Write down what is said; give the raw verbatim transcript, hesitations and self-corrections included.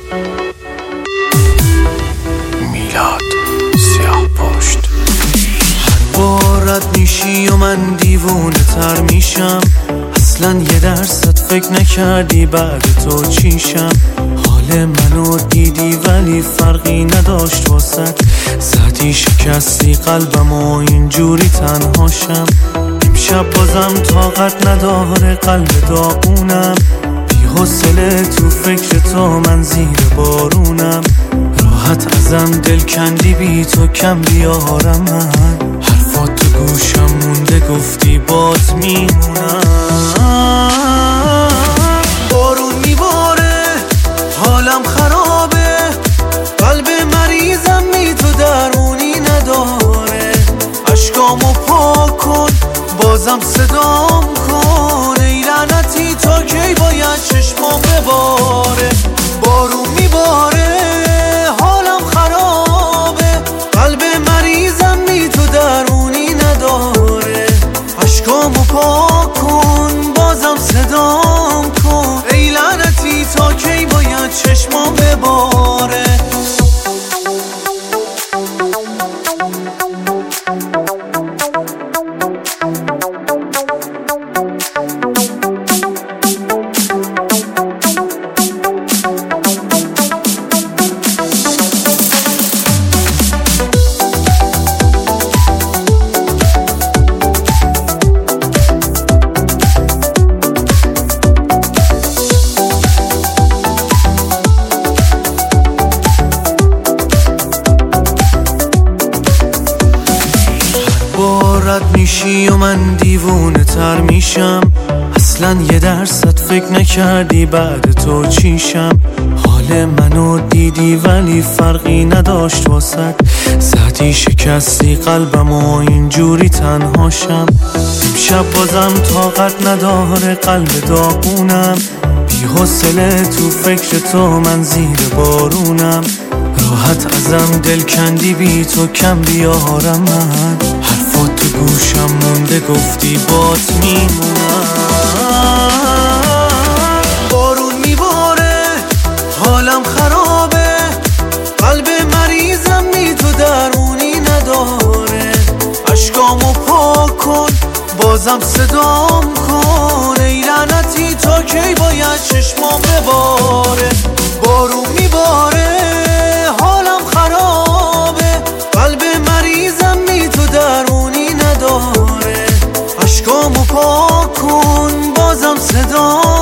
میلاد سیاه پشت. هر بار رد میشی و من دیوونه تر میشم، اصلا یه درصد فکر نکردی بعد تو چیشم. حال منو دیدی ولی فرقی نداشت واسد، زدی شکستی قلبم و اینجوری تنهاشم. امشب بازم طاقت نداره قلب داغونم، بی حوصله تو فکر تو من زیر بارونم. راحت ازم دل کندی بی تو کم بیارم من، حرفات تو گوشم مونده گفتی بات میمونم. بارون میباره حالم خرابه، قلب مریضم بی تو درمونی نداره. اشکامو پاک کن بازم صدام کن، ای لعنتی تا کی باید چشمام بباره. بارون میباره حالم خرابه، قلب مریضم بی تو درمونی نداره. اشکامو پاک کن بازم صدام کن، ای لعنتی تا کی باید چشمام بباره. رد میشی و من دیوونه تر میشم، اصلا یه درصد فکر نکردی بعد تو چیشم. حال منو دیدی ولی فرقی نداشت واسد، زدی شکستی قلبم و اینجوری تنهاشم. امشب بازم طاقت نداره قلب داغونم، بی حوصله تو فکر تو من زیر بارونم. راحت ازم دل کندی بی تو کم بیارم من، حرفات تو گوشم مونده گفتی بات میمونم. بارون میباره حالم خرابه، قلب مریضم بی تو درمونی نداره. اشکامو پاک کن بازم صدام کن، ای لعنتی تا کی باید چشمام بباره. بارون میباره حالم خرابه، قلب مریضم بی تو درمونی نداره. اشکامو پاک کن بازم صدا